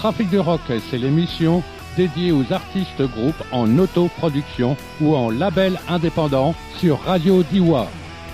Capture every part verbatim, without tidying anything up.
Trafic de Rock, c'est l'émission dédiée aux artistes groupes en autoproduction ou en label indépendant sur Radio Diois.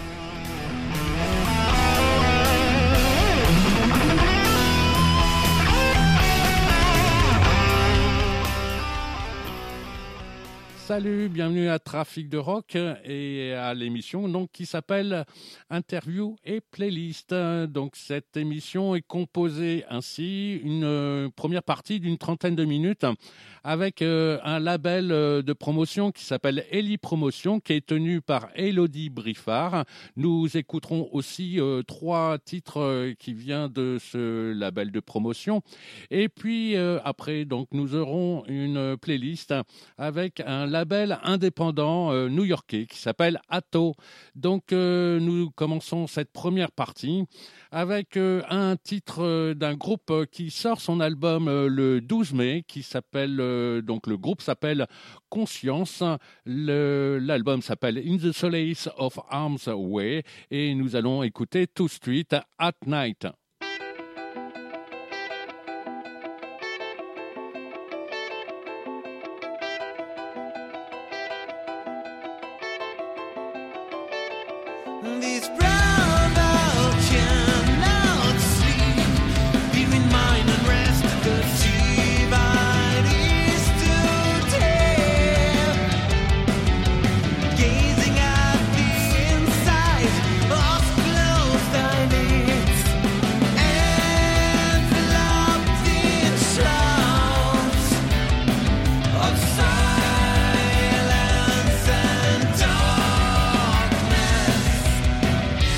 Salut, bienvenue à Trafic de Rock et à l'émission donc qui s'appelle Interview et Playlist. Donc cette émission est composée ainsi, une euh, première partie d'une trentaine de minutes avec euh, un label euh, de promotion qui s'appelle Eli Promotion, qui est tenu par Elodie Briffard. Nous écouterons aussi euh, trois titres euh, qui viennent de ce label de promotion. Et puis euh, après, donc nous aurons une playlist avec un label indépendant euh, new-yorkais qui s'appelle Atto. Donc euh, nous commençons cette première partie avec euh, un titre euh, d'un groupe euh, qui sort son album euh, le douze mai, qui s'appelle euh, donc le groupe s'appelle Conscience. Le, l'album s'appelle In the Solace of Arms Way et nous allons écouter Two Street at Night. Silence and darkness.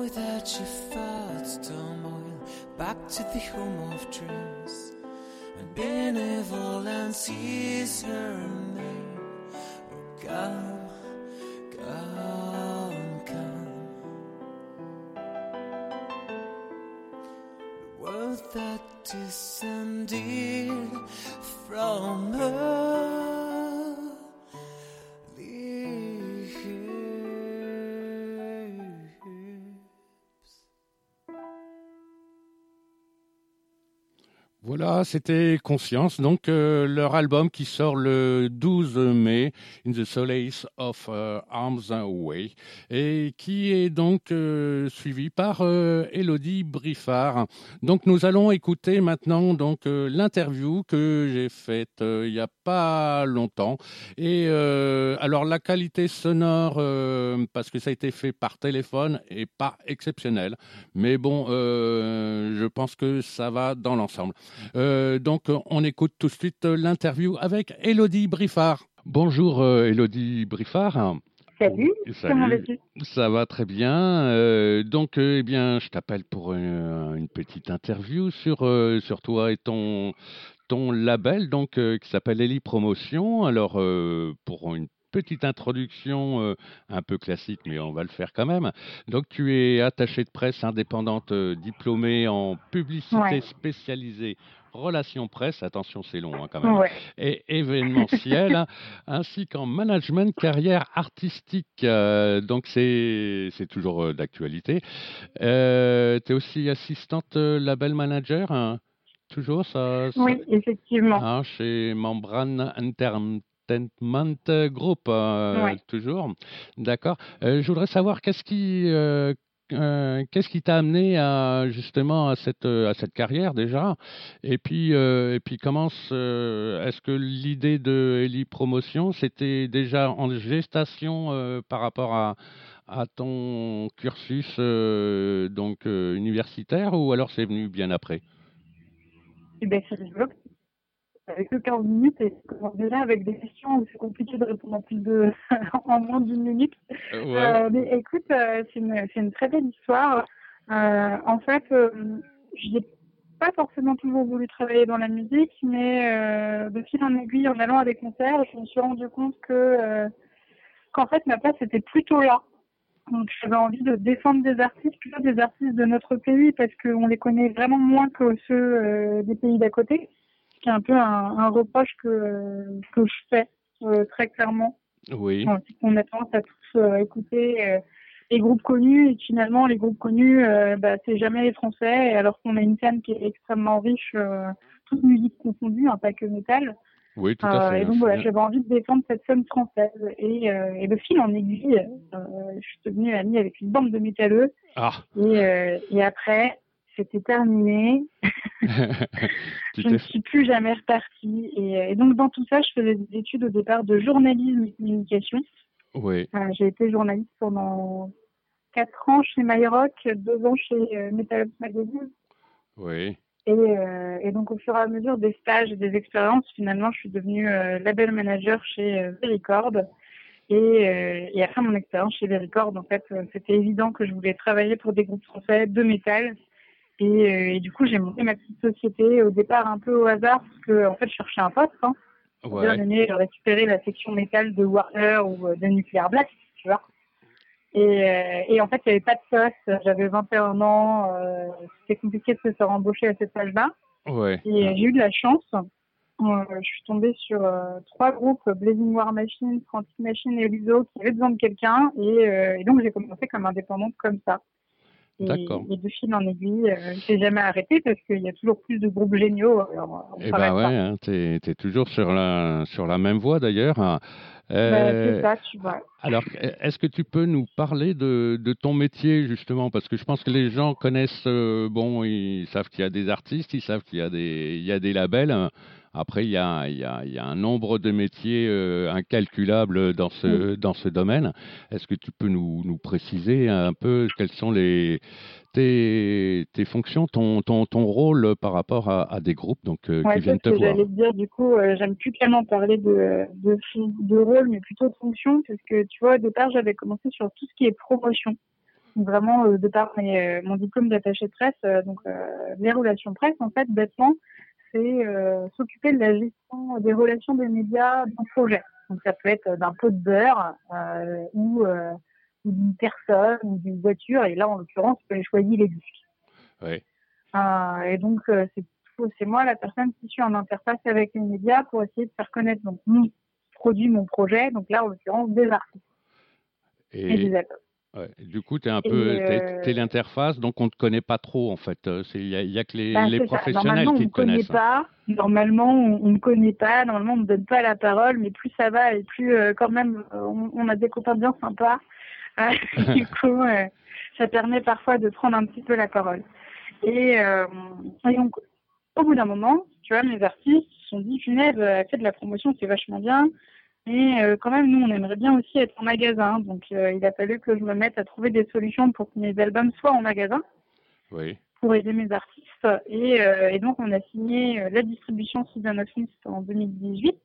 that your thoughts turmoil back to the home of dreams, when benevolence is her name. Oh, come, come, come. The word that descended from her. Voilà, c'était Conscience, donc euh, leur album qui sort le douze mai, In the Solace of uh, Arms Away, et qui est donc euh, suivi par euh, Élodie Briffard. Donc nous allons écouter maintenant donc euh, l'interview que j'ai faite euh, il y a pas longtemps. Et euh, alors la qualité sonore, euh, parce que ça a été fait par téléphone, est pas exceptionnelle, mais bon, euh, je pense que ça va dans l'ensemble. Euh, donc, on écoute tout de suite l'interview avec Élodie Briffard. Bonjour euh, Élodie Briffard. Salut, Salut, comment vas-tu? Ça va très bien. Euh, donc, euh, eh bien, je t'appelle pour une, une petite interview sur, euh, sur toi et ton, ton label donc, euh, qui s'appelle Eli Promotion. Alors, euh, pour une petite introduction euh, un peu classique, mais on va le faire quand même. Donc, tu es attachée de presse indépendante euh, diplômée en publicité Ouais. spécialisée relations presse, attention c'est long hein, quand même, Ouais. et événementiel, hein, ainsi qu'en management carrière artistique. Euh, donc, c'est, c'est toujours euh, d'actualité. Euh, tu es aussi assistante euh, label manager, hein, toujours ça, ça Oui, effectivement. hein, chez Membrane Entertainment Group, euh, Ouais. toujours. D'accord. Euh, je voudrais savoir qu'est-ce qui, euh, euh, qu'est-ce qui t'a amené à justement à cette à cette carrière déjà, et puis euh, et puis comment se- est-ce que l'idée de Eli Promotion c'était déjà en gestation euh, par rapport à à ton cursus euh, donc euh, universitaire, ou alors c'est venu bien après? Et ben, c'est rigolo. Avec que quinze minutes et je commence déjà avec des questions où c'est compliqué de répondre en plus de, en moins d'une minute. Euh, ouais. Euh, mais écoute, euh, c'est une, c'est une très belle histoire. Euh, en fait, euh, j'ai pas forcément toujours voulu travailler dans la musique, mais euh, de fil en aiguille, en allant à des concerts, je me suis rendu compte que, euh, qu'en fait, ma place était plutôt là. Donc, j'avais envie de défendre des artistes, plutôt des artistes de notre pays, parce qu'on les connaît vraiment moins que ceux euh, des pays d'à côté. C'est un peu un, un reproche que, euh, que je fais euh, très clairement. Oui. Enfin, c'est qu'on a tendance à tous euh, écouter euh, les groupes connus, et finalement, les groupes connus, euh, bah, c'est jamais les Français, et alors qu'on a une scène qui est extrêmement riche, euh, toute musique confondue, hein, pas que métal. Oui, tout à Euh, fait. et Hein, donc je suis voilà, bien. j'avais envie de défendre cette scène française. Et, euh, et de fil en aiguille, euh, je suis devenue amie avec une bande de métalleux. Ah, Et, euh, et après, c'était terminé. tu Je ne t'es. suis plus jamais repartie. Et, euh, et donc dans tout ça, je faisais des études au départ de journalisme et communication. Oui, Euh, j'ai été journaliste pendant quatre ans chez MyRock, deux ans chez euh, Metal Ops Magazine. oui, Et, euh, et donc, au fur et à mesure des stages et des expériences, finalement, je suis devenue euh, label manager chez euh, Vericord. Et, euh, et après mon expérience chez Vericord, en fait, euh, c'était évident que je voulais travailler pour des groupes français de métal. Et, euh, et du coup, j'ai monté ma petite société au départ un peu au hasard, parce que en fait, je cherchais un poste. Hein, pour bien ouais, aimé récupérer la section métal de Warner ou euh, de Nuclear Blast, tu vois. Et, euh, et en fait, il n'y avait pas de poste. J'avais vingt et un ans. Euh, c'était compliqué de se faire embaucher à cet âge-là. ouais. Et euh, Hein. j'ai eu de la chance. Euh, je suis tombée sur euh, trois groupes, Blazing War Machine, Frantic Machine et Olizo, qui avaient besoin de quelqu'un. Et, euh, et donc, j'ai commencé comme indépendante comme ça. Et, D'accord. et de fil en aiguille, euh, j'ai jamais arrêté parce qu'il y a toujours plus de groupes géniaux. Alors, on ne Eh ben s'arrête ouais, pas. hein, t'es, t'es toujours sur la sur la même voie d'ailleurs. Hein. Bah, c'est Euh, ça, tu vois. alors, est-ce que tu peux nous parler de, de ton métier justement? Parce que je pense que les gens connaissent, euh, bon, ils savent qu'il y a des artistes, ils savent qu'il y a des, il y a des labels. Hein. Après, il y a, il y a, il y a un nombre de métiers euh, incalculables dans Oui. ce, dans ce domaine. Est-ce que tu peux nous, nous préciser un peu quels sont les, tes, tes fonctions, ton, ton, ton rôle par rapport à, à des groupes donc, euh, qui Ouais, c'est viennent ce te que j'allais voir? te dire. Du coup, euh, j'aime plus tellement parler de, de, de rôle, mais plutôt de fonction, parce que tu vois, au départ, j'avais commencé sur tout ce qui est promotion. vraiment euh, de par mes, euh, mon diplôme d'attaché de presse, euh, donc euh, les relations presse, en fait, bêtement, c'est euh, s'occuper de la gestion des relations des médias d'un projet. Donc ça peut être d'un pot de beurre euh, ou, euh, ou d'une personne ou d'une voiture. Et là, en l'occurrence, j'ai choisi les disques. Oui. Euh, et donc euh, c'est, c'est moi la personne qui suis en interface avec les médias pour essayer de faire connaître donc mon produit, mon projet. Donc là, en l'occurrence, des artistes et, et des albums. Ouais. Du coup, tu es un et peu t'es, euh... t'es l'interface, donc on ne te connaît pas trop en fait. Il n'y a, y a que les, bah, les professionnels normalement, qui on te connaissent. Pas. Normalement, on ne connaît pas. Normalement, on ne donne pas la parole, mais plus ça va et plus euh, quand même, on, on a des copains bien sympas. Euh, du coup, euh, ça permet parfois de prendre un petit peu la parole. Et, euh, et donc, au bout d'un moment, tu vois, mes artistes se sont dit, punaise, elle fait de la promotion, c'est vachement bien. Et euh, quand même, nous, on aimerait bien aussi être en magasin. Donc, euh, il a fallu que je me mette à trouver des solutions pour que mes albums soient en magasin. Oui. Pour aider mes artistes. Et, euh, et donc, on a signé euh, la distribution Season of Mist en deux mille dix-huit.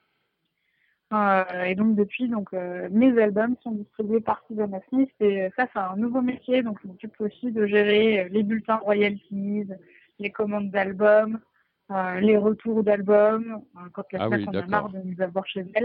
Euh, et donc, depuis, donc, euh, mes albums sont distribués par Season of Mist. Et ça, c'est un nouveau métier. Donc, je m'occupe aussi de gérer les bulletins royalties, les commandes d'albums, euh, les retours d'albums, euh, quand la ah F N A C oui, en d'accord. a marre de nous avoir chez elle.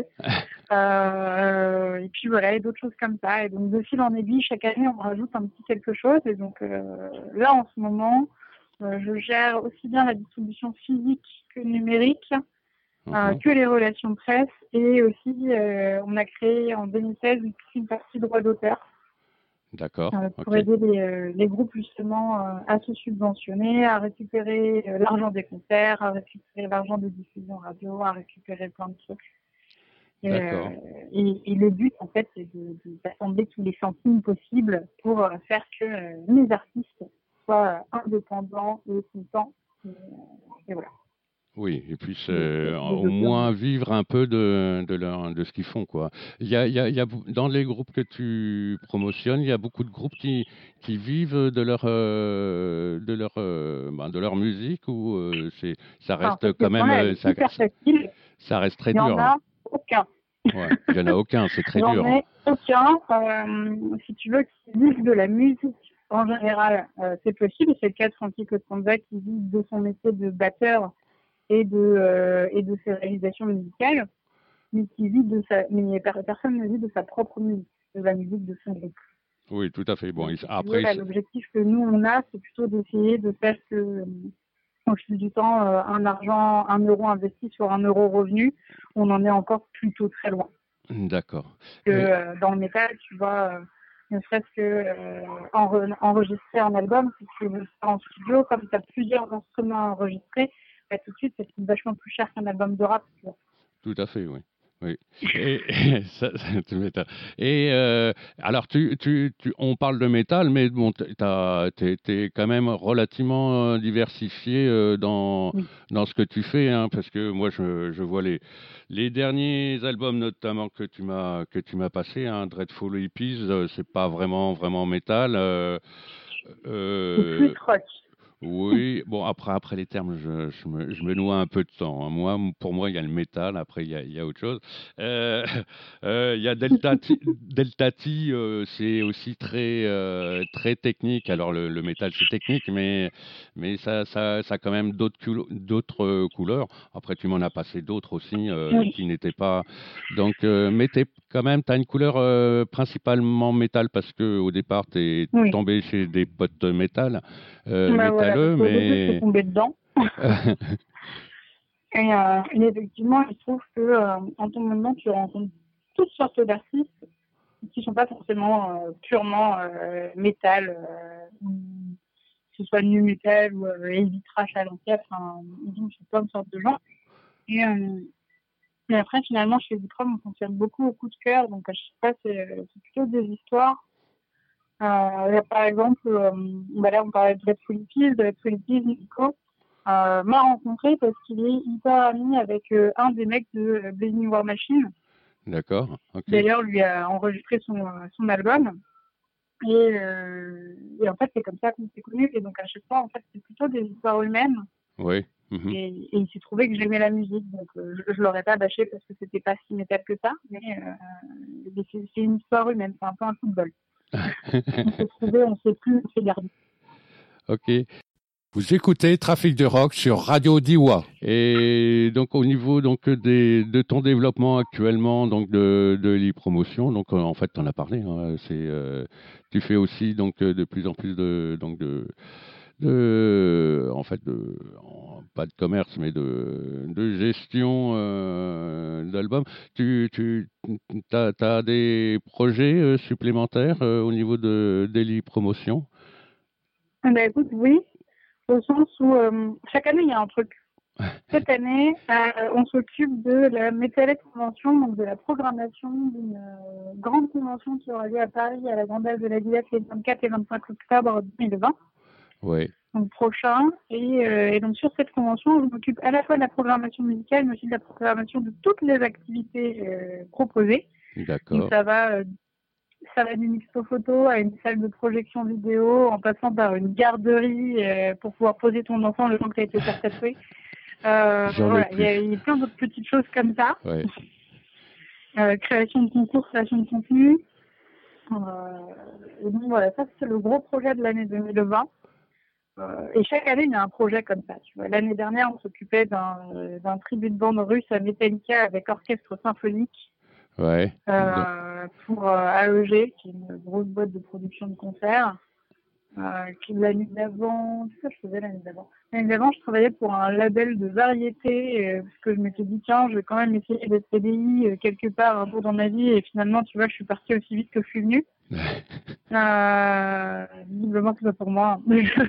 euh, et puis voilà, et d'autres choses comme ça. Et donc de fil en aiguille, chaque année, on rajoute un petit quelque chose. Et donc euh, là, en ce moment, euh, je gère aussi bien la distribution physique que numérique, euh, uh-huh. que les relations presse. Et aussi, euh, on a créé en deux mille seize une, une partie droit d'auteur. D'accord. Euh, pour okay. aider les, euh, les groupes justement euh, à se subventionner, à récupérer euh, l'argent des concerts, à récupérer l'argent des diffusions radio, à récupérer plein de trucs. Et, D'accord. Euh, et, et le but en fait c'est de, de, d'assembler tous les centimes possibles pour euh, faire que euh, mes artistes soient euh, indépendants et contents. Et, et voilà. Oui, et puissent euh, au moins vivre un peu de, de, leur, de ce qu'ils font, quoi. Il y a, il y a, il y a, dans les groupes que tu promotionnes, il y a beaucoup de groupes qui, qui vivent de leur, euh, de leur, euh, ben, de leur musique ou euh, c'est, ça reste enfin, quand même... Euh, ça, facile. ça reste très dur. Il n'y en a aucun. Ouais, il n'y en a aucun, c'est très il dur. Il n'y en a aucun. Euh, si tu veux, qui vivent de la musique en général, euh, c'est possible. C'est le cas de Frankie Costanza qui vit de son métier de batteur et de, euh, et de ses réalisations musicales, mais qui vit de sa, mais personne ne vit de sa propre musique, de la musique de son groupe. Oui, tout à fait. Bon, donc, après, là, l'objectif que nous on a, c'est plutôt d'essayer de faire que, au fil du temps, euh, un argent, un euro investi sur un euro revenu, on en est encore plutôt très loin. D'accord. Que euh, dans le métal, tu vois, euh, ne serait-ce que euh, enre- enregistrer un album, si tu veux le faire en studio, comme tu as plusieurs instruments enregistrés, bah, tout de suite, ça coûte vachement plus cher qu'un album de rap. Tu vois. Tout à fait, oui. Oui. Et, et, ça, ça, et euh, alors, tu, tu, tu, on parle de métal, mais bon, tu es quand même relativement diversifié euh, dans, oui. dans ce que tu fais, hein, parce que moi, je, je vois les, les derniers albums, notamment que tu m'as que tu m'as passé, hein, Dreadful Hippies, euh, c'est pas vraiment vraiment métal. Euh, euh, c'est plus rock. Oui, bon, après, après les termes, je, je, me, je me noie un peu de temps. Hein. Moi, pour moi, il y a le métal, après, il y a, il y a autre chose. Euh, euh, il y a Delta T, Delta T euh, c'est aussi très, euh, très technique. Alors, le, le métal, c'est technique, mais, mais ça, ça, ça a quand même d'autres, culo- d'autres euh, couleurs. Après, tu m'en as passé d'autres aussi euh, oui. qui n'étaient pas... Donc, euh, mais t'es, quand même, tu as une couleur euh, principalement métal parce qu'au départ, tu es oui. tombé chez des potes métal. Euh, bah, métalleux, voilà, mais... je suis tombée dedans. et, euh, et effectivement, il se trouve que euh, en ton moment, tu rencontres toutes sortes d'artistes qui ne sont pas forcément euh, purement euh, métal, euh, que ce soit nu metal ou euh, heavy trash à l'ancienne, enfin, ils ont plein de sortes de gens. Et, euh, et après, finalement, chez Zikrom, on fonctionne beaucoup au coup de cœur, donc à chaque fois, c'est, c'est plutôt des histoires. Euh, par exemple, euh, bah là on parlait de Dreadful Hippies, Dreadful Hippies, Nico euh, m'a rencontré parce qu'il est hyper ami avec euh, un des mecs de euh, Blazing War Machine. D'accord. Okay. D'ailleurs, lui a enregistré son, son album. Et, euh, et en fait, c'est comme ça qu'on s'est connus. Et donc à chaque fois, en fait, c'est plutôt des histoires humaines. Oui. Mm-hmm. Et, et il s'est trouvé que j'aimais la musique, donc euh, je, je l'aurais pas bâché parce que c'était pas si métal que ça, mais euh, c'est, c'est une histoire humaine, c'est un peu un coup de bol. on s'est trouvé, on s'est plus, on s'est gardé. Ok. Vous écoutez Trafic de Rock sur Radio Diois. Et donc au niveau donc des, de ton développement actuellement donc de, de l'e-promotion, donc en fait tu en as parlé, hein, c'est euh, tu fais aussi donc de plus en plus de donc de, de en fait de en- pas de commerce mais de, de gestion euh, d'albums. Tu tu t'as, t'as des projets euh, supplémentaires euh, au niveau de, de l'e-promotion? Ah bah écoute, oui, au sens où euh, chaque année il y a un truc. Cette année, euh, on s'occupe de la Metalhead Convention, donc de la programmation d'une euh, grande convention qui aura lieu à Paris à la Grande Halle de la Villette les vingt-quatre et vingt-cinq octobre deux mille vingt, Oui, donc prochain. Et, euh, et donc sur cette convention, je m'occupe à la fois de la programmation musicale, mais aussi de la programmation de toutes les activités euh, proposées. Donc d'accord. ça va, euh, ça va d'une expo photo à une salle de projection vidéo, en passant par une garderie euh, pour pouvoir poser ton enfant le temps que tu as été faire tatouer. Euh, J'en ai voilà, il y, a- plus. il y a plein d'autres petites choses comme ça. Ouais. Euh, création de concours, création de contenu. Euh, et donc voilà, ça c'est le gros projet de l'année deux mille vingt. Euh, et chaque année, il y a un projet comme ça. Tu vois, l'année dernière, on s'occupait d'un, euh, d'un tribut de bande russe à Metallica avec orchestre symphonique Ouais. Donc, euh, pour euh, A E G, qui est une grosse boîte de production de concerts. Euh, qui l'année d'avant, qu'est-ce que je faisais l'année d'avant L'année d'avant, je travaillais pour un label de variété, euh, parce que je m'étais dit, tiens, je vais quand même essayer d'être C D I euh, quelque part un jour dans ma vie, et finalement, tu vois, je suis partie aussi vite que je suis venue. Euh, visiblement, c'est pas pour moi.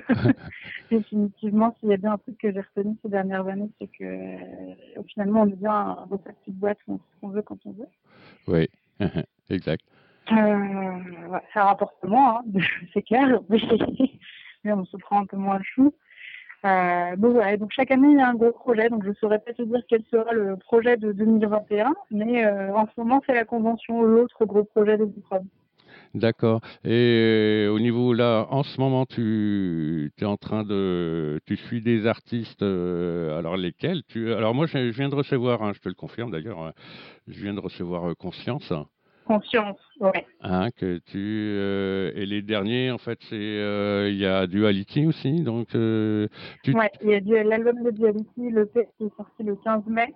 Définitivement, s'il y a bien un truc que j'ai retenu ces dernières années, c'est que euh, finalement, on est bien dans cette petite boîte, on fait ce qu'on veut quand on veut. oui, exact. Euh, ouais, ça rapporte moins, hein, c'est clair, mais on se prend un peu moins le chou. Euh, donc, ouais, donc chaque année il y a un gros projet, donc je ne saurais pas te dire quel sera le projet de deux mille vingt et un, mais euh, en ce moment c'est la convention, l'autre gros projet des Bicrobes. D'accord. Et euh, au niveau là, en ce moment, tu es en train de, tu suis des artistes. Euh, alors lesquels tu, alors moi, je, je viens de recevoir, hein, je te le confirme d'ailleurs, euh, je viens de recevoir euh, Conscience, Conscience, ouais. hein, que tu euh, et les derniers, en fait, c'est euh, il y a Duality aussi, donc euh, tu, Ouais, il y a du, l'album de Duality, le P qui est sorti le quinze mai.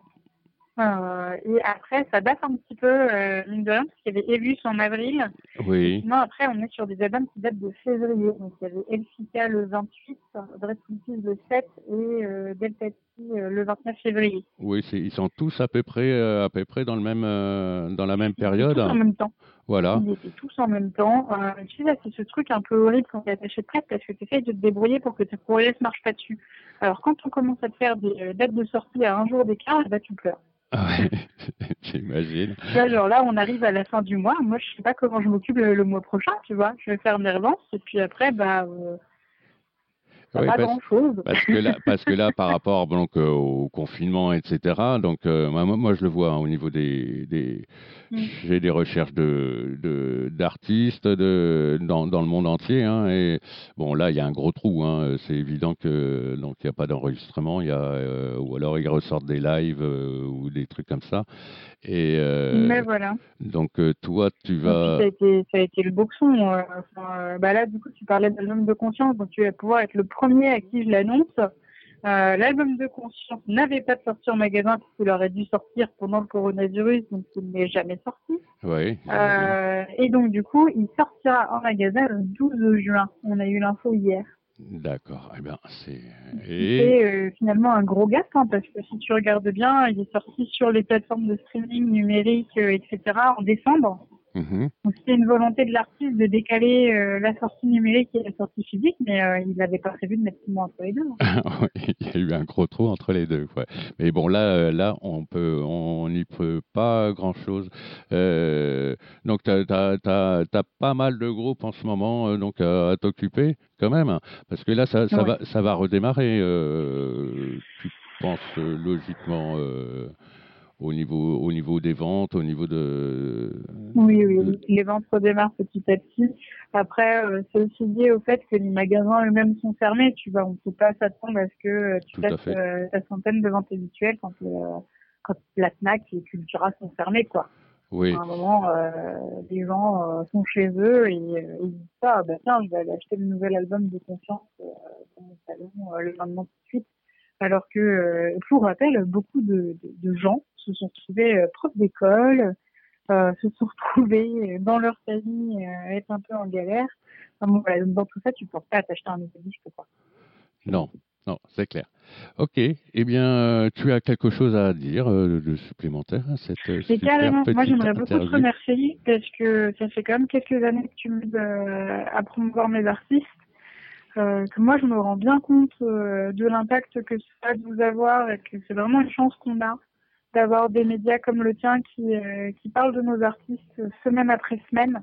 Euh, et après, ça date un petit peu, euh, mine de rien, parce qu'il y avait Evus en avril. Et oui, sinon, après, on est sur des albums qui datent de février. Donc, il y avait Elfica le vingt-huit, Dress in Peace le sept et euh, Delta T euh, le vingt-neuf février. oui, c'est, ils sont tous à peu près, euh, à peu près dans le même, euh, dans la même Ils étaient tous en période. même temps. Voilà. Ils étaient tous en même temps. Euh, tu sais, c'est ce truc un peu horrible quand tu es attaché de presse parce que tu essayes de te débrouiller pour que tes courriers ne marchent pas dessus. Alors, quand on commence à te faire des euh, dates de sortie à un jour d'écart, bah, tu pleures. Ouais, j'imagine. Tu vois, genre là, on arrive à la fin du mois. Moi, je sais pas comment je m'occupe le, le mois prochain, tu vois. Je vais faire mes relances et puis après, bah, euh, Oui, pas parce, grand chose. parce que là, parce que là, par rapport donc euh, au confinement, et cetera. Donc euh, moi, moi, je le vois hein, au niveau des, des Mm. j'ai des recherches de, de d'artistes de dans, dans le monde entier. Hein, et bon, là, il y a un gros trou. Hein, c'est évident que donc il n'y a pas d'enregistrement. Il y a euh, ou alors ils ressortent des lives euh, ou des trucs comme ça. Et euh, Mais voilà. donc euh, toi, tu Et puis, vas. ça a été, ça a été le boxon. Euh, enfin, euh, bah là, du coup, tu parlais d'album de conscience, donc tu vas pouvoir être le premier à qui je l'annonce. Euh, l'album de conscience n'avait pas de sortie en magasin puisqu'il aurait dû sortir pendant le coronavirus, donc il n'est jamais sorti. Oui. Euh, et donc, du coup, il sortira en magasin le douze juin. On a eu l'info hier. D'accord. Eh bien, c'est C'est et euh, finalement un gros gap, hein, parce que si tu regardes bien, il est sorti sur les plateformes de streaming numérique, euh, et cetera en décembre. Mhm. Donc c'était une volonté de l'artiste de décaler euh, la sortie numérique et la sortie physique, mais euh, il n'avait pas prévu de mettre six mois entre les deux. Oui, il y a eu un gros trou entre les deux. Ouais. Mais bon, là, euh, là, on peut, on n'y peut pas grand-chose. Euh, donc, tu as pas mal de groupes en ce moment euh, donc à, à t'occuper quand même, hein, parce que là, ça, ça Ouais. va, ça va redémarrer. Euh, tu penses euh, logiquement euh, au niveau, au niveau des ventes, au niveau de, Oui, oui, de... oui. Les ventes redémarrent petit à petit. Après, euh, c'est aussi lié au fait que les magasins eux-mêmes sont fermés. Tu vois, on ne peut pas s'attendre à ce que euh, tu Tout à fasses fait. euh, ta centaine de ventes habituelles quand, euh, quand la Fnac et Cultura sont fermées, quoi. Oui. À un moment, euh, les gens euh, sont chez eux et euh, ils disent pas, ah, bah tiens, je vais aller acheter le nouvel album de Confiance euh, dans mon salon euh, le lendemain tout de suite. Alors que, euh, pour rappel, beaucoup de, de, de gens se sont retrouvés euh, profs d'école, euh, se sont retrouvés dans leur famille euh, à être un peu en galère. Enfin, bon, voilà, dans tout ça, tu ne penses pas à t'acheter un nouveau disque, quoi. Non, non, c'est clair. Ok, eh bien, euh, tu as quelque chose à dire euh, de supplémentaire à cette euh, Mais super carrément, petite moi j'aimerais beaucoup te interview. remercier parce que ça fait quand même quelques années que tu m'aides euh, à promouvoir mes artistes. Euh, que moi je me rends bien compte euh, de l'impact que ça a de vous avoir et que c'est vraiment une chance qu'on a d'avoir des médias comme le tien qui, euh, qui parlent de nos artistes semaine après semaine.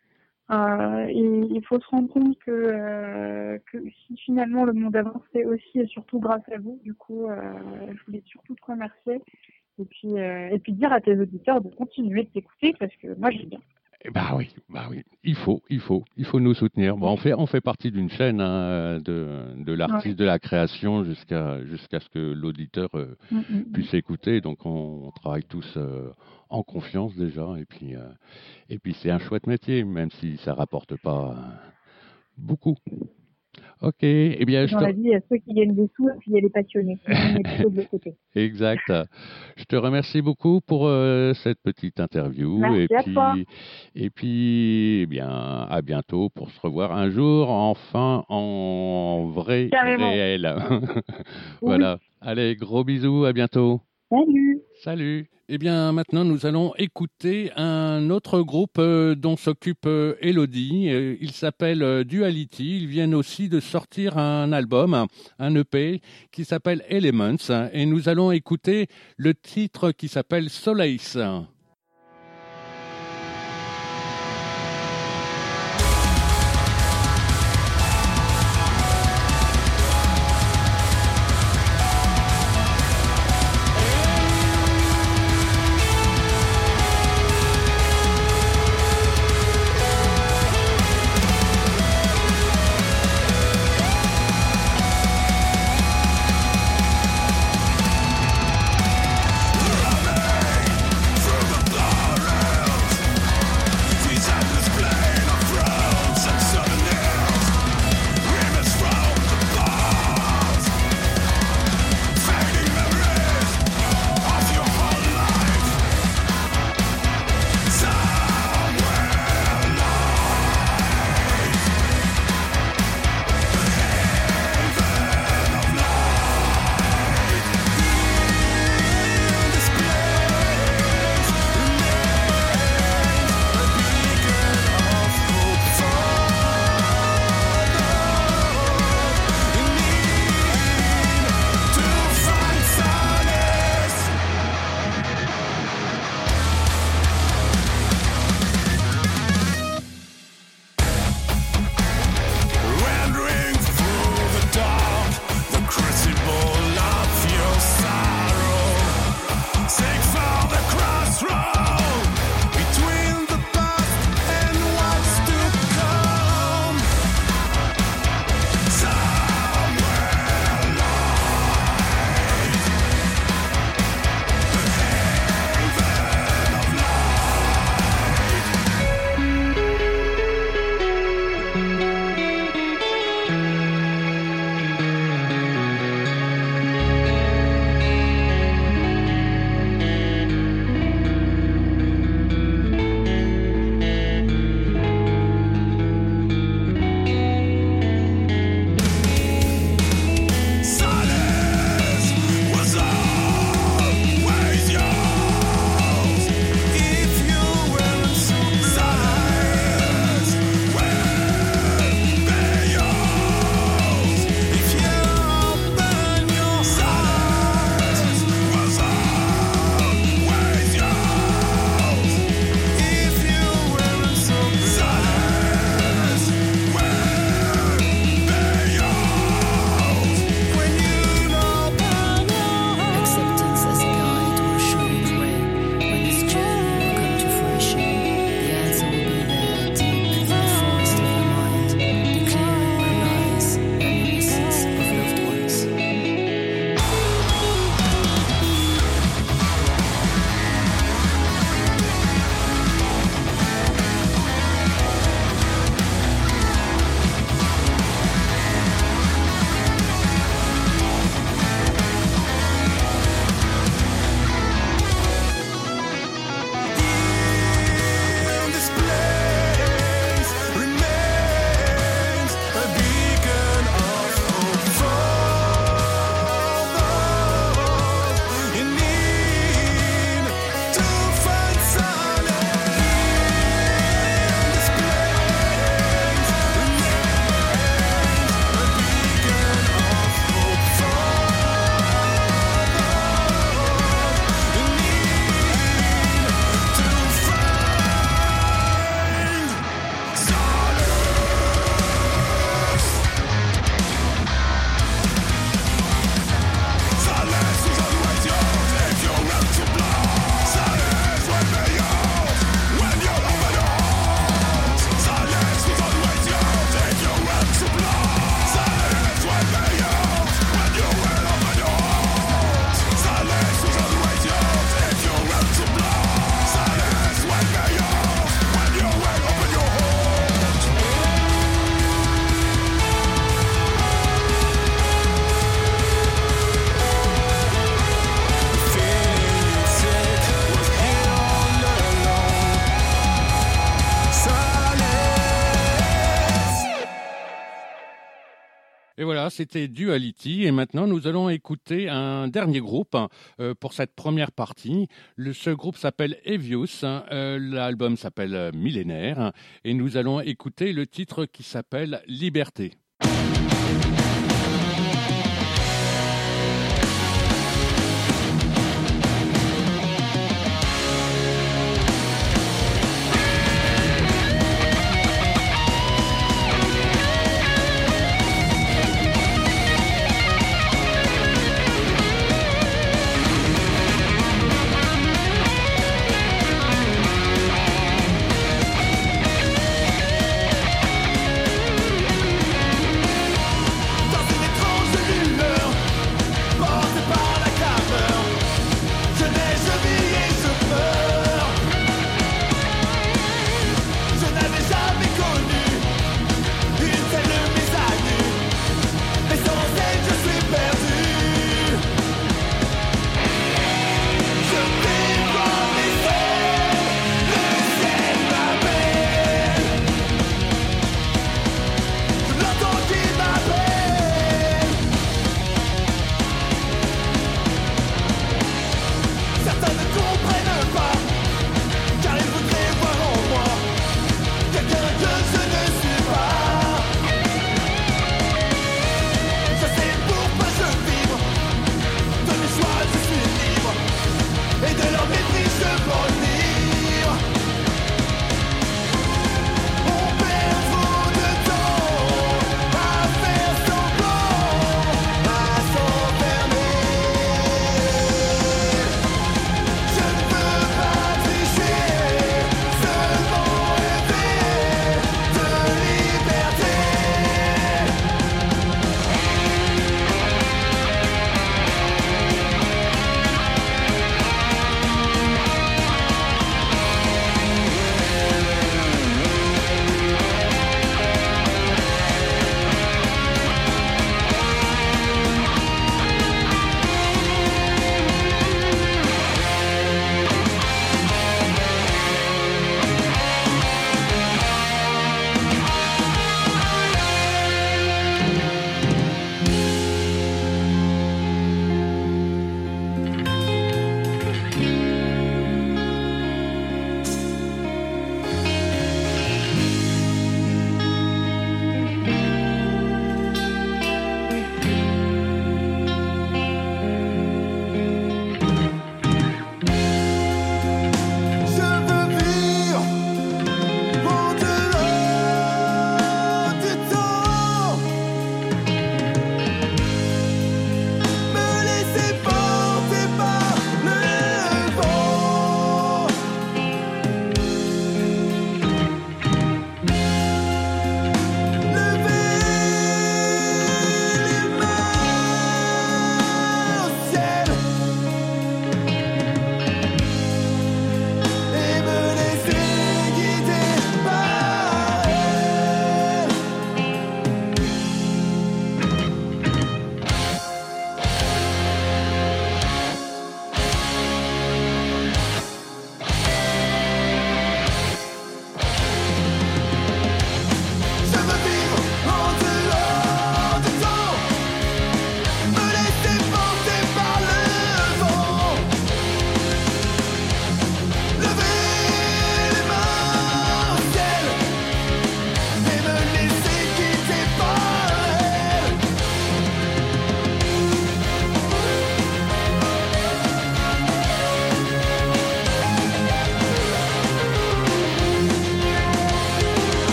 Euh, et il faut se rendre compte que, euh, que si finalement le monde avance, c'est aussi et surtout grâce à vous. Du coup, euh, je voulais surtout te remercier et puis, euh, et puis dire à tes auditeurs de continuer de t'écouter parce que moi j'aime bien. Eh bah oui, bah oui, il faut, il faut, il faut nous soutenir. Bon, on fait, on fait partie d'une chaîne hein, de, de l'artiste, Ouais. de la création jusqu'à, jusqu'à ce que l'auditeur euh, Mm, mm, puisse écouter. Donc, on, on travaille tous euh, en confiance déjà. Et puis, euh, et puis, c'est un chouette métier, même si ça rapporte pas euh, beaucoup. Ok, eh bien, je Dans te... la vie, il y a ceux qui gagnent des sous et puis il y a les passionnés. Nous, on est plutôt de l'autre côté. Exact. Je te remercie beaucoup pour euh, cette petite interview. Merci et à puis, toi. et puis, eh bien, à bientôt pour se revoir un jour, enfin, en vrai, Carrément. réel. Oui. Voilà. Allez, gros bisous, à bientôt. Salut. Salut. Eh bien, maintenant, nous allons écouter un autre groupe euh, dont s'occupe euh, Elodie. Euh, il s'appelle euh, Duality. Ils viennent aussi de sortir un album, un E P, qui s'appelle Elements. Et nous allons écouter le titre qui s'appelle Solace. From c'était Duality. Et maintenant, nous allons écouter un dernier groupe euh, pour cette première partie. Le, ce groupe s'appelle Evious. Euh, l'album s'appelle Millénaire. Et nous allons écouter le titre qui s'appelle Liberté. Liberté.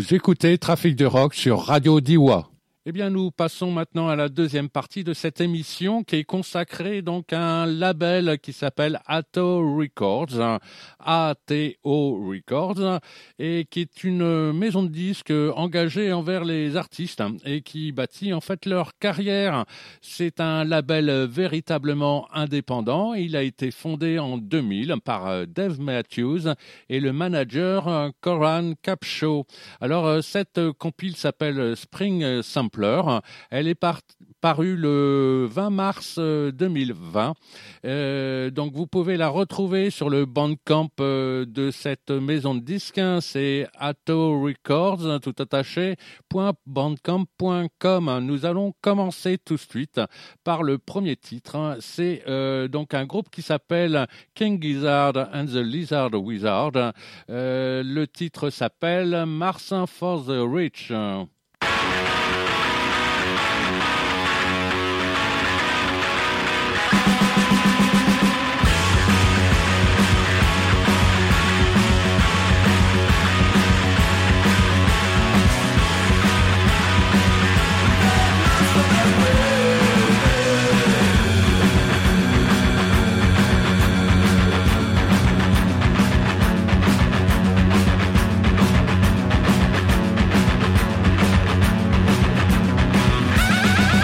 Vous écoutez Trafic de Rock sur Radio Diois. Eh bien, nous passons maintenant à la deuxième partie de cette émission qui est consacrée donc à un label qui s'appelle Atto Records, A T O Records, et qui est une maison de disques engagée envers les artistes et qui bâtit en fait leur carrière. C'est un label véritablement indépendant. Il a été fondé en deux mille par Dave Matthews et le manager Coran Capshaw. Alors, cette compile s'appelle Spring Sampler. Elle est par- parue le vingt mars deux mille vingt. Euh, donc, vous pouvez la retrouver sur le Bandcamp euh, de cette maison de disques. C'est Atto Records, tout attaché, .bandcamp point com. Nous allons commencer tout de suite par le premier titre. C'est euh, donc un groupe qui s'appelle King Gizzard and the Lizard Wizard. Euh, le titre s'appelle Marsin for the Rich. We'll be right back.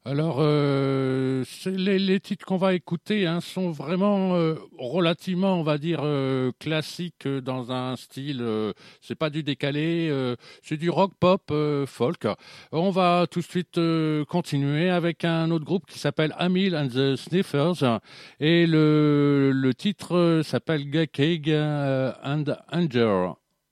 Alors, euh, c'est les, les titres qu'on va écouter hein, sont vraiment euh, relativement, on va dire, euh, classiques euh, dans un style. Euh, c'est pas du décalé, euh, c'est du rock, pop, euh, folk. On va tout de suite euh, continuer avec un autre groupe qui s'appelle Amil and the Sniffers et le, le titre euh, s'appelle Gakeg euh, and Anger.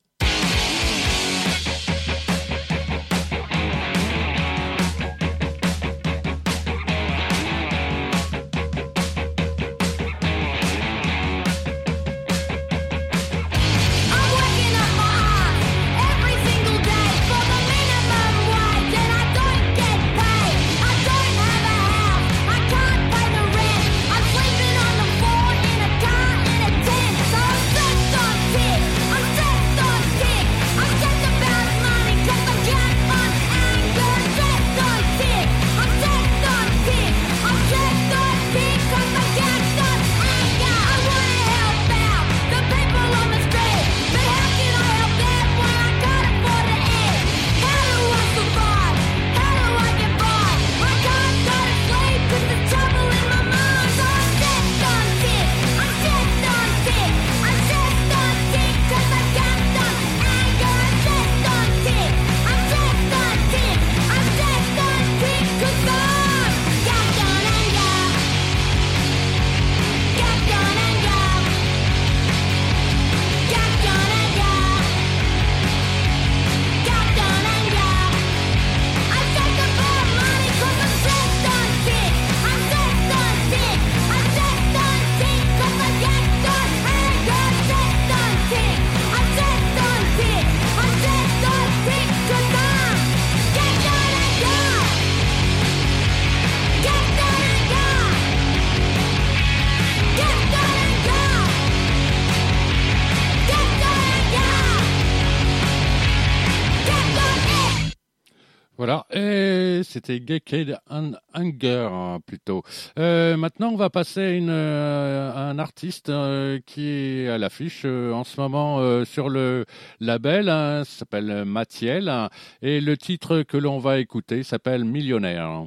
Voilà, et c'était Gaked and Anger plutôt. Euh, maintenant, on va passer à, une, euh, à un artiste euh, qui est à l'affiche euh, en ce moment euh, sur le label, hein, ça s'appelle Mathiel, hein, et le titre que l'on va écouter s'appelle Millionnaire.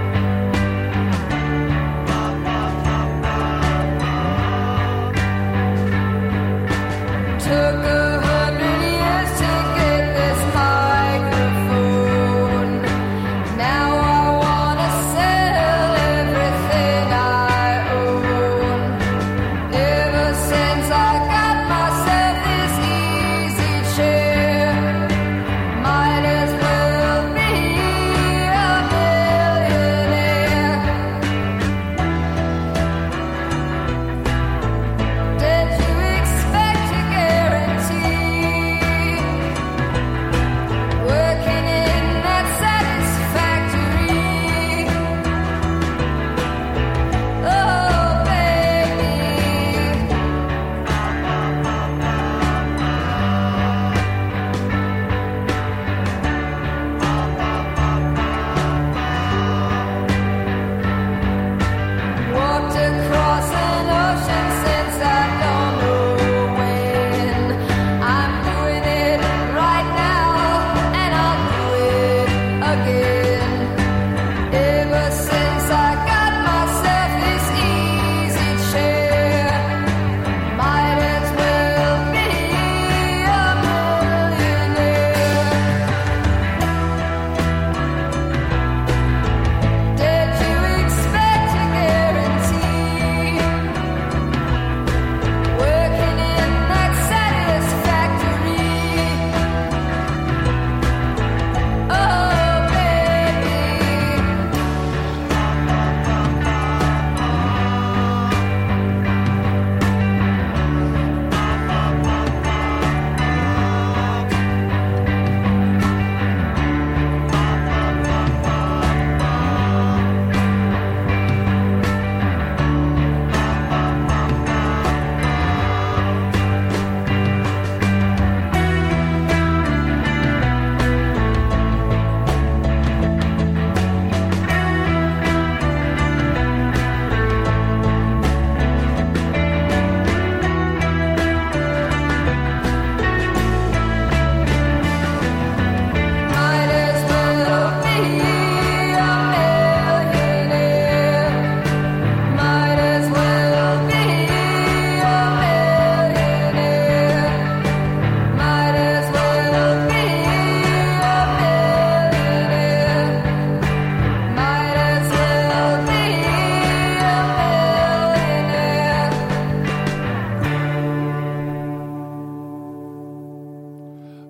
Millionaire.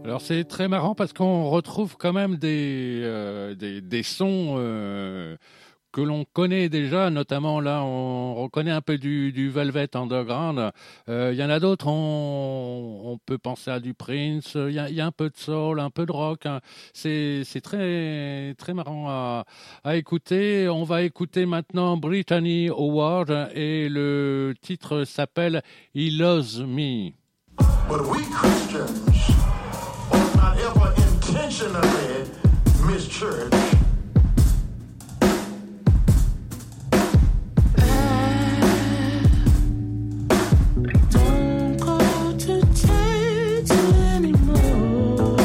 Alors c'est très marrant parce qu'on retrouve quand même des, euh, des, des sons euh, que l'on connaît déjà, notamment là on reconnaît un peu du, du Velvet Underground. Il euh, y en a d'autres, on, on peut penser à du Prince, il y, y a un peu de soul, un peu de rock. Hein. C'est, c'est très, très marrant à, à écouter. On va écouter maintenant Brittany Howard et le titre s'appelle He Loves Me. But we Christians ought not ever intentionally miss church. Don't go to church anymore.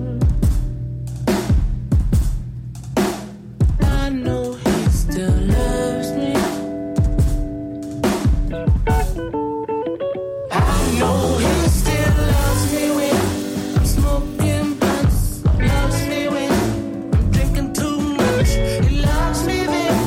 I know he still loves me. I know he still loves me when I'm smoking blunts. Loves me when I'm drinking too much. He loves me then.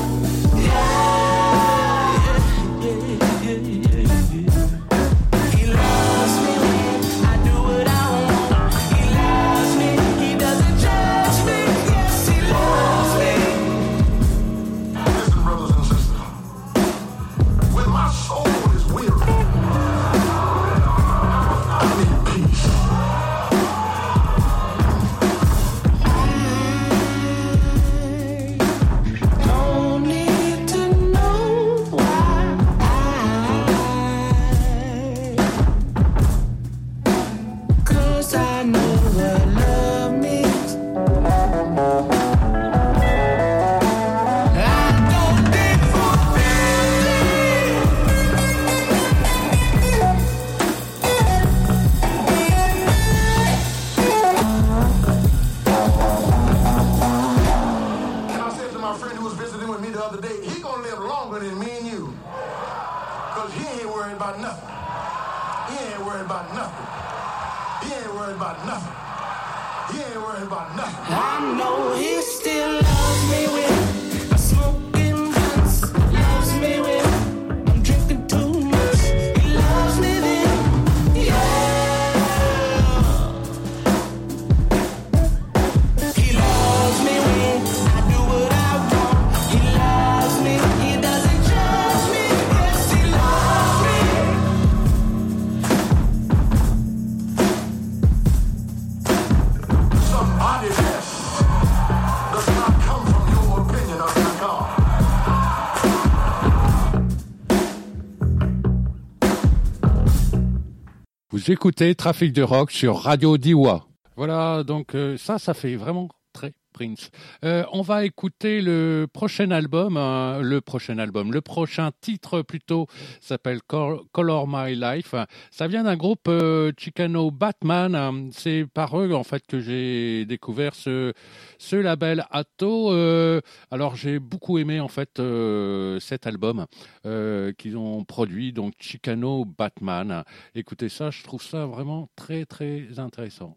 Yeah, yeah, yeah, yeah, yeah. He loves me when I do what I want. He loves me, he doesn't judge me. Yes, he loves me. Listen, brothers and sisters, when my soul is weary, I need peace. Don't need to know why. Cause I know what love means. I don't dig for feeling. And I said to my friend who was visiting with me the other day, he gonna live longer than me and you. Cause he ain't worried about nothing. He ain't worried about nothing. He ain't worried about nothing. He ain't worried about nothing. I know he still loves me when I'm smoking blunts. Loves me when I'm drinking too much. He loves me then, yeah. He loves me when I do what I want. He loves me, he doesn't judge me. Yes, he loves me. Somebody else does not come from your opinion of your God. Vous écoutez Trafic de Rock sur Radio Diois. Voilà, donc euh, ça, ça fait vraiment très Prince. Euh, on va écouter le prochain album, hein, le prochain album, le prochain titre plutôt s'appelle Col- Color My Life. Ça vient d'un groupe euh, Chicano Batman. Hein. C'est par eux en fait que j'ai découvert ce ce label Atto. Euh, alors j'ai beaucoup aimé en fait euh, cet album euh, qu'ils ont produit, donc Chicano Batman. Écoutez ça, je trouve ça vraiment très très intéressant.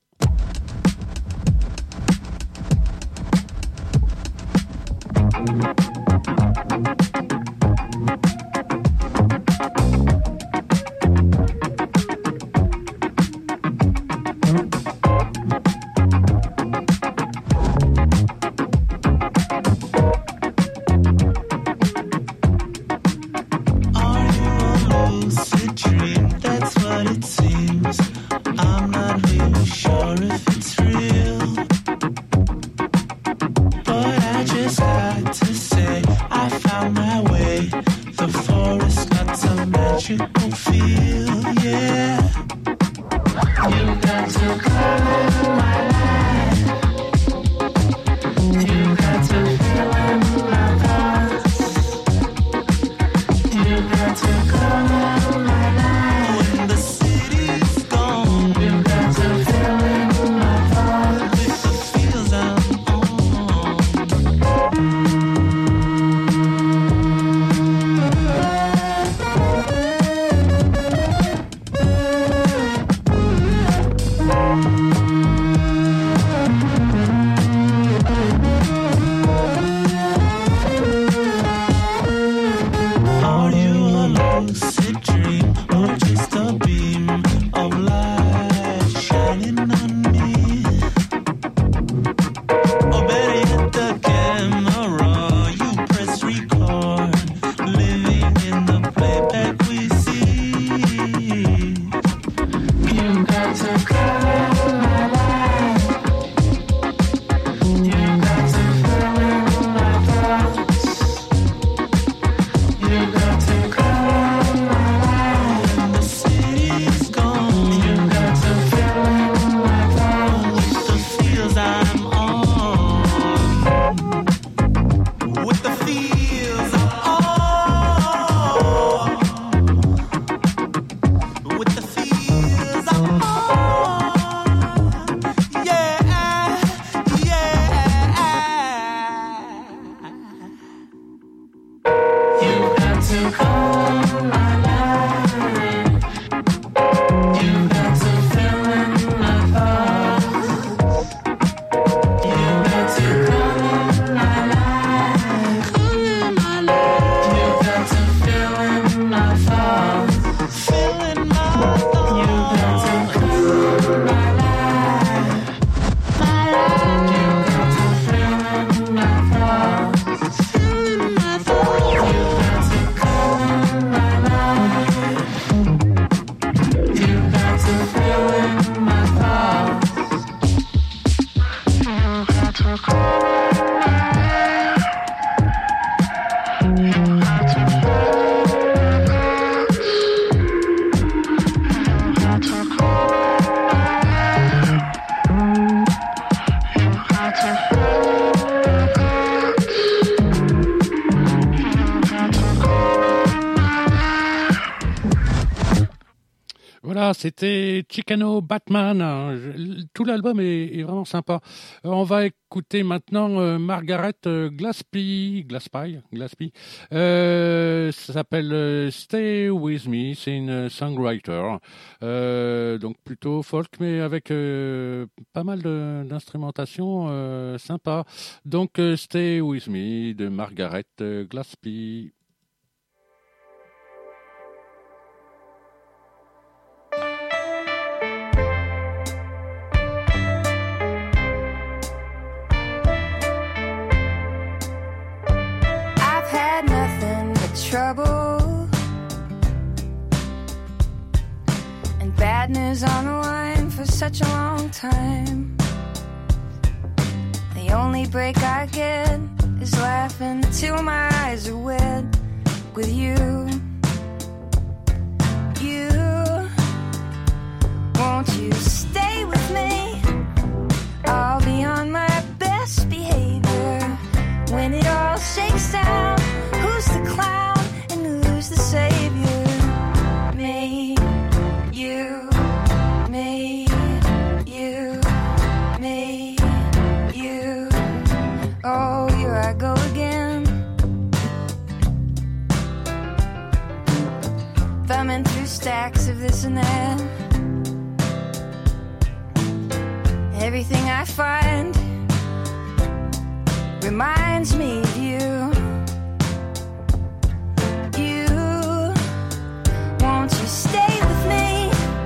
Are you a lucid dream? That's what it seems. I'm not really sure if it's real. But I just got to say, I found my way. The forest got some magical feel, yeah. You got to color Voilà, c'était Chicano Batman. Je- Tout l'album est, est vraiment sympa. Euh, on va écouter maintenant euh, Margaret euh, Glaspie, Glaspie, Glaspie. Euh, ça s'appelle euh, Stay With Me. C'est une songwriter, euh, donc plutôt folk, mais avec euh, pas mal de- d'instrumentation euh, sympa. Donc euh, Stay With Me de Margaret euh, Glaspie. I've had nothing but trouble and bad news on the line for such a long time. The only break I get is laughing till my eyes are wet with you. You, won't you stay with me? I'll be on my best behavior when it all shakes down. Who's the clown and who's the savior? Me, you, me, you, me, you. Oh, here I go again, thumbing through stacks of this and that. Everything I find reminds me of you. You, won't you stay with me?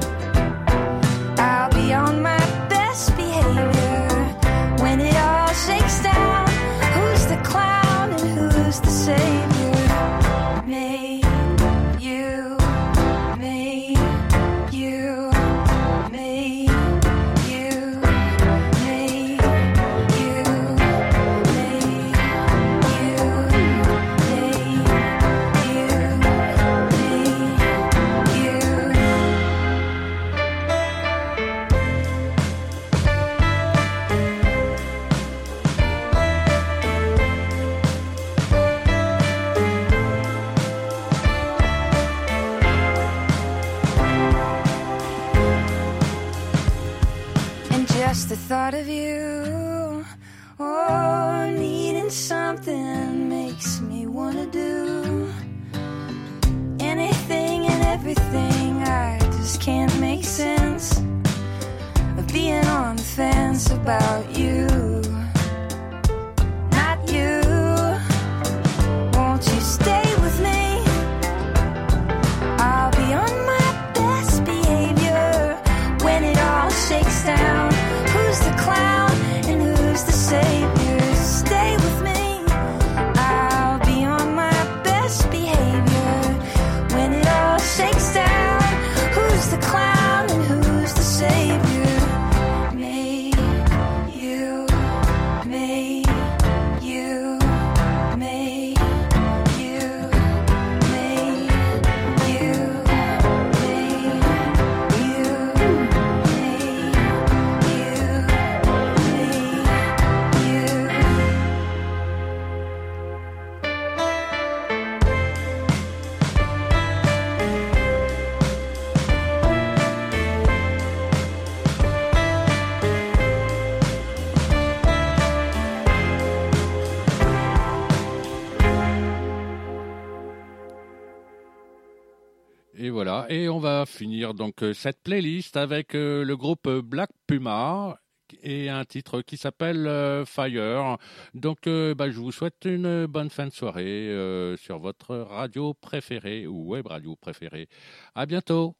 I'll be on my best behavior when it all shakes down. Who's the clown and who's the savior? Me, you, me, you, me, you, me, you, me, And just the thought of you, oh, needing something makes me wanna do anything and everything. I just can't make sense of being on the fence about you. Not you. Won't you stay with me? I'll be on my best behavior when it all shakes down. Who's the clown and who's the savior? Stay with me. I'll be on my best behavior when it all shakes down. Who's the clown and who's the savior? Me, you, me, you, me, you, me, you, me, you, me, Et voilà, et on va finir donc euh, cette playlist avec euh, le groupe Black Puma et un titre qui s'appelle euh, Fire. Donc euh, bah, je vous souhaite une bonne fin de soirée euh, sur votre radio préférée ou web radio préférée. À bientôt.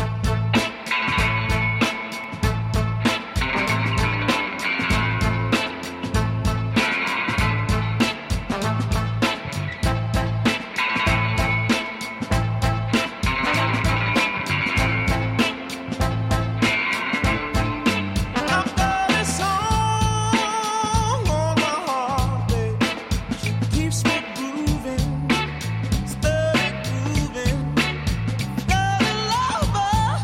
I've got a song on my heart, babe. She keeps me grooving, steady grooving. Got a lover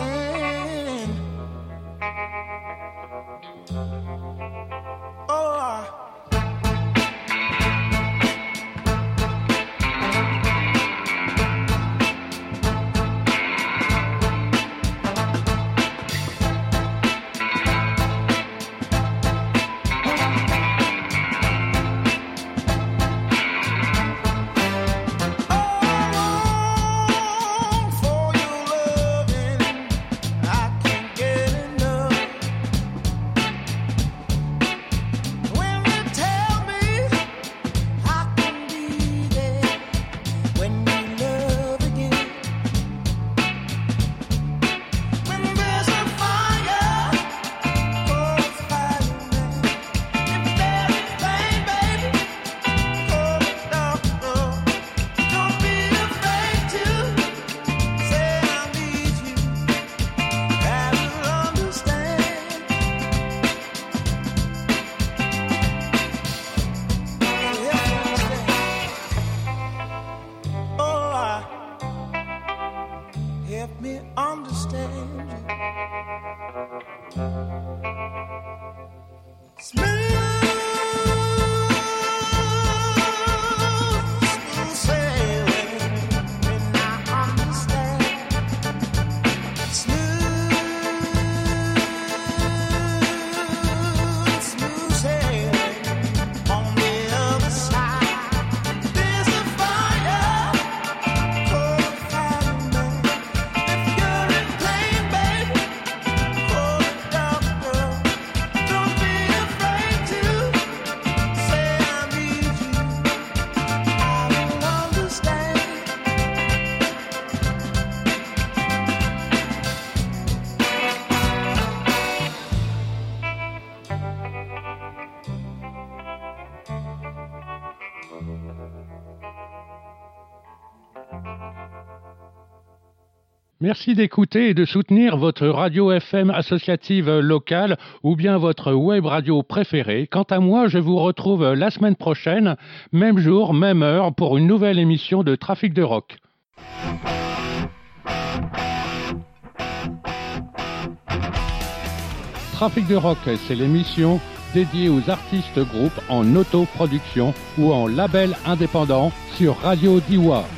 understand. Oh, I help me understand you. Smooth, smooth sailing when I understand. Smooth, smooth sailing on the other side. There's a fire, oh, fire man. If you're in pain, baby, call the doctor. Don't be afraid to say I need you. I will understand. Merci d'écouter et de soutenir votre radio F M associative locale ou bien votre web radio préférée. Quant à moi, je vous retrouve la semaine prochaine, même jour, même heure, pour une nouvelle émission de Trafic de Rock. Trafic de Rock, c'est l'émission dédiée aux artistes groupes en autoproduction ou en label indépendant sur Radio D'ivoire.